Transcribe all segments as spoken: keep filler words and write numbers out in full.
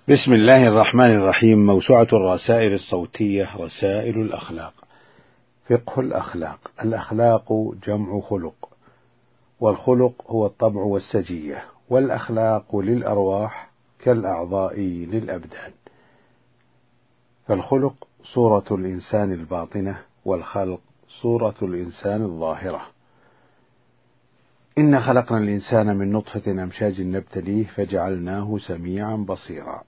بسم الله الرحمن الرحيم. موسوعة الرسائل الصوتية رسائل الأخلاق. فقه الأخلاق. الأخلاق جمع خلق، والخلق هو الطبع والسجية، والأخلاق للأرواح كالأعضاء للأبدان. فالخلق صورة الإنسان الباطنة، والخلق صورة الإنسان الظاهرة. إن خلقنا الإنسان من نطفة أمشاج نبتليه فجعلناه سميعا بصيرا.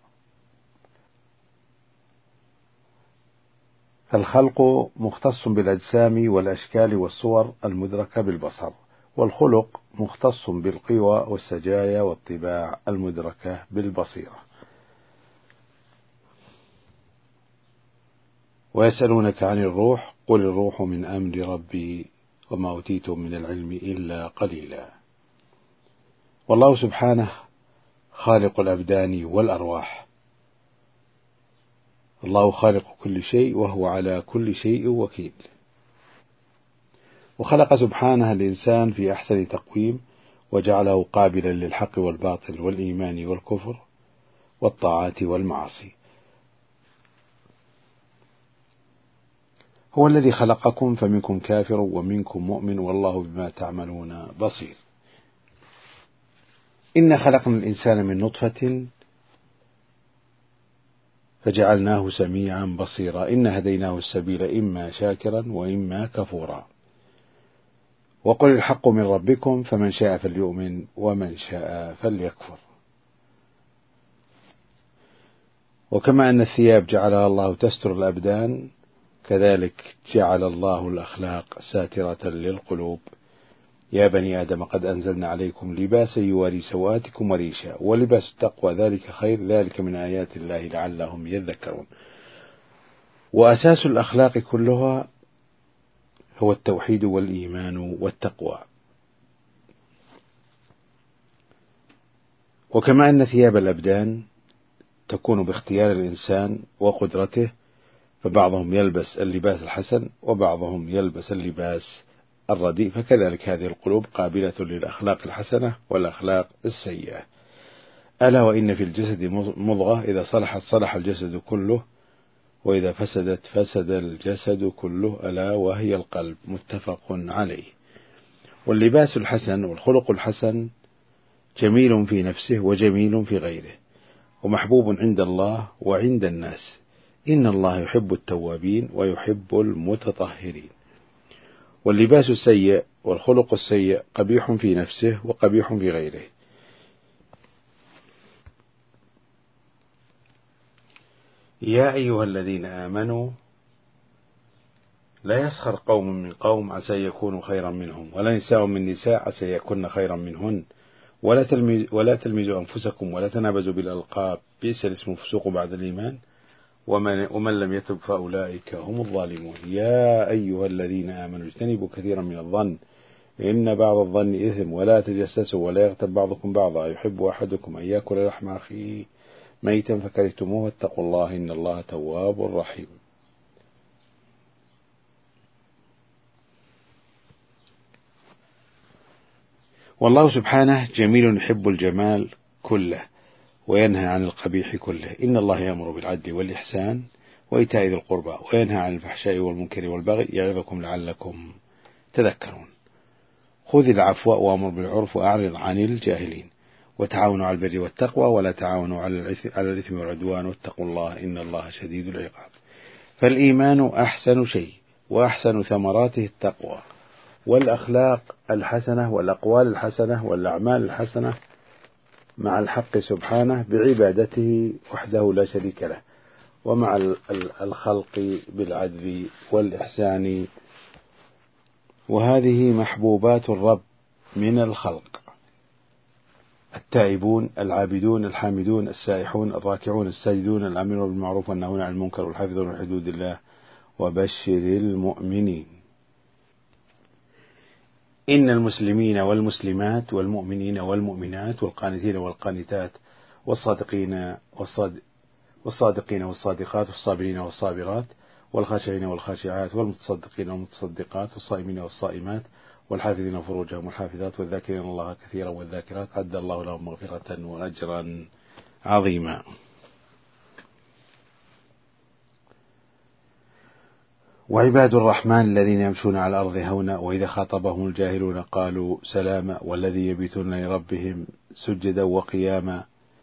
فالخلق مختص بالأجسام والأشكال والصور المدركة بالبصر، والخلق مختص بالقوى والسجايا والطباع المدركة بالبصيرة. ويسألونك عن الروح، قل الروح من أمر ربي وما أوتيتم من العلم إلا قليلا. والله سبحانه خالق الأبدان والأرواح. الله خالق كل شيء، وهو على كل شيء وكيل. وخلق سبحانه الإنسان في أحسن تقويم، وجعله قابلا للحق والباطل والإيمان والكفر والطاعات والمعاصي. هو الذي خلقكم فمنكم كافر ومنكم مؤمن، والله بما تعملون بصير. إن خلقنا الإنسان من نطفة فجعلناه سميعا بصيرا. إن هديناه السبيل إما شاكرا وإما كفورا. وقل الحق من ربكم فمن شاء فليؤمن ومن شاء فليكفر. وكما أن الثياب جعلها الله تستر الأبدان، كذلك جعل الله الأخلاق ساترة للقلوب. يا بني آدم قد أنزلنا عليكم لباسا يواري سوآتكم وريشا ولباس التقوى ذلك خير، ذلك من آيات الله لعلهم يذكرون. وأساس الأخلاق كلها هو التوحيد والإيمان والتقوى. وكما أن ثياب الأبدان تكون باختيار الإنسان وقدرته، فبعضهم يلبس اللباس الحسن وبعضهم يلبس اللباس الرديء، فكذلك هذه القلوب قابلة للأخلاق الحسنة والأخلاق السيئة. ألا وإن في الجسد مضغة إذا صلحت صلح الجسد كله، وإذا فسدت فسد الجسد كله، ألا وهي القلب. متفق عليه. واللباس الحسن والخلق الحسن جميل في نفسه وجميل في غيره، ومحبوب عند الله وعند الناس. إن الله يحب التوابين ويحب المتطهرين. واللباس السيء والخلق السيء قبيح في نفسه وقبيح في غيره. يا أيها الذين آمنوا لا يسخر قوم من قوم عسى يكونوا خيرا منهم، ولا نساء من نساء عسى يكون خيرا منهن، ولا تلمز ولا تلمزوا أنفسكم ولا تنابزوا بالألقاب، بئس الاسم الفسوق بعد الإيمان، ومن, ومن لم يتب فأولئك هم الظالمون. يا أيها الذين آمنوا اجتنبوا كثيرا من الظن إن بعض الظن إثم، ولا تجسسوا ولا يغتب بعضكم بعضا، يحب أحدكم أن يأكل لحم أخيه ميتا فكرهتموه، واتقوا الله إن الله تواب رحيم. والله سبحانه جميل يحب الجمال كله وينهى عن القبيح كله. إن الله يأمر بالعدل والإحسان وإيتاء ذي القربى وينهى عن الفحشاء والمنكر والبغي يعظكم لعلكم تذكرون. خذ العفو وأمر بالعرف وأعرض عن الجاهلين، وتعاونوا على البر والتقوى ولا تعاونوا على الإثم والعدوان، واتقوا الله إن الله شديد العقاب. فالإيمان أحسن شيء، وأحسن ثمراته التقوى، والأخلاق الحسنة والأقوال الحسنة والأعمال الحسنة مع الحق سبحانه بعبادته وحده لا شريك له، ومع الخلق بالعدل والإحسان. وهذه محبوبات الرب من الخلق: التائبون العابدون الحامدون السائحون الراكعون الساجدون الآمرون بالمعروف والناهون عن المنكر والحافظون لحدود الله وبشر المؤمنين. إن المسلمين والمسلمات والمؤمنين والمؤمنات والقانتين والقانتات والصادقين والصاد والصادقين والصادقات والصابرين والصابرات والخاشعين والخاشعات والمتصدقين والمتصدقات والصائمين والصائمات والحافظين فروجهم والحافظات والذاكرين الله كثيرا والذاكرات عد الله لهم مغفرة وأجرا عظيما. وعباد الرحمن الذين يمشون على الأرض هونا وإذا خاطبهم الجاهلون قالوا سلاما والذي يبيتون لربهم سجدا وقياما.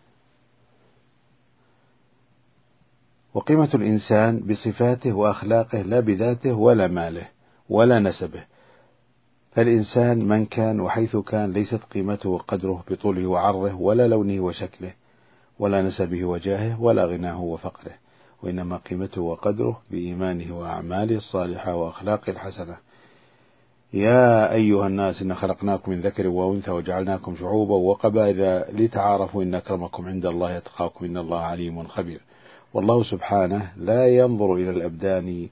وقيمة الإنسان بصفاته وأخلاقه لا بذاته ولا ماله ولا نسبه، فالإنسان من كان وحيث كان ليست قيمته وقدره بطوله وعرضه ولا لونه وشكله ولا نسبه وجاهه ولا غناه وفقره، وإنما قيمته وقدره بإيمانه وأعماله الصالحة وأخلاقه الحسنة. يا أيها الناس إن خلقناكم من ذكر وأنثى وجعلناكم شعوبا وقبائل لتعارفوا إن أكرمكم عند الله يتقاكم إن الله عليم خبير. والله سبحانه لا ينظر إلى الأبدان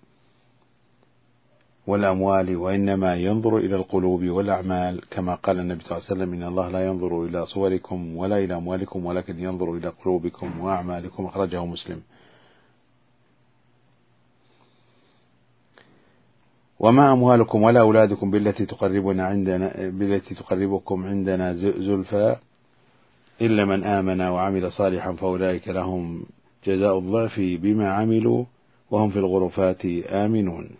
والأموال وإنما ينظر إلى القلوب والأعمال، كما قال النبي صلى الله عليه وسلم إن الله لا ينظر إلى صوركم ولا إلى أموالكم ولكن ينظر إلى قلوبكم وأعمالكم. أخرجه مسلم. وما أموالكم ولا أولادكم بالتي تقربنا عندنا بالتي تقربكم عندنا زلفى إلا من آمن وعمل صالحا فأولئك لهم جزاء الضعف بما عملوا وهم في الغرفات آمنون.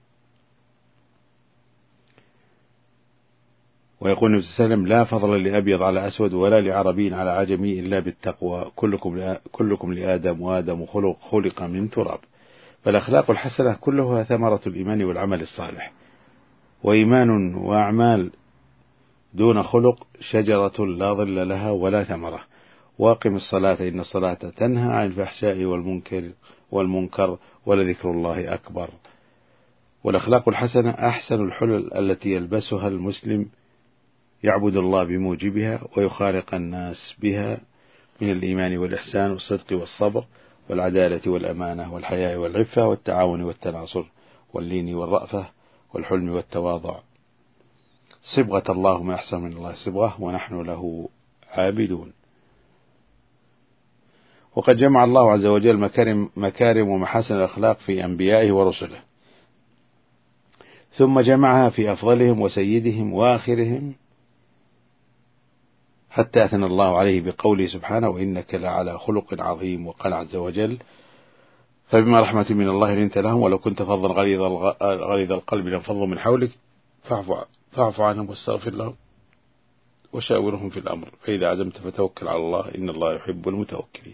ويقول النبي صلى الله عليه وسلم لا فضل لأبيض على أسود ولا لعربي على عجمي إلا بالتقوى، كلكم كلكم لآدم وآدم خلق خلق من تراب. فالأخلاق الحسنة كلها ثمرة الإيمان والعمل الصالح، وإيمان وأعمال دون خلق شجرة لا ظل لها ولا ثمرة. واقم الصلاة إن الصلاة تنهى عن الفحشاء والمنكر والمنكر ولذكر الله أكبر. والأخلاق الحسنة أحسن الحلل التي يلبسها المسلم يعبد الله بموجبها ويخالق الناس بها من الإيمان والإحسان والصدق والصبر والعدالة والأمانة والحياء والعفة والتعاون والتناصر واللين والرأفة والحلم والتواضع. صبغة الله ما أحسن من الله صبغة ونحن له عابدون. وقد جمع الله عز وجل مكارم, مكارم ومحاسن الأخلاق في أنبيائه ورسله، ثم جمعها في أفضلهم وسيدهم وآخرهم، حتى أثنى الله عليه بقوله سبحانه وإنك لعلى خلق عظيم. وقال عز وجل فبما رحمة من الله لنت لهم ولو كنت فظا غليظ القلب لانفضوا من حولك فاعف عنهم واستغفر لهم وشاورهم في الأمر فإذا عزمت فتوكل على الله إن الله يحب المتوكلين.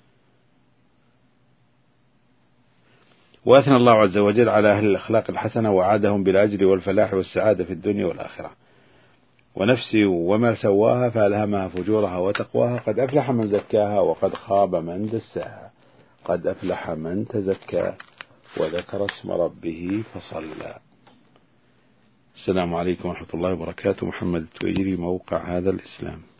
وأثنى الله عز وجل على أهل الأخلاق الحسنة وعادهم بالأجر والفلاح والسعادة في الدنيا والآخرة. ونفسي وما سواها فألهمها فجورها وتقواها قد أفلح من زكاها وقد خاب من دساها. قد أفلح من تزكى وذكر اسم ربه فصلى. السلام عليكم ورحمة الله وبركاته. محمد التويجري، موقع هذا الإسلام.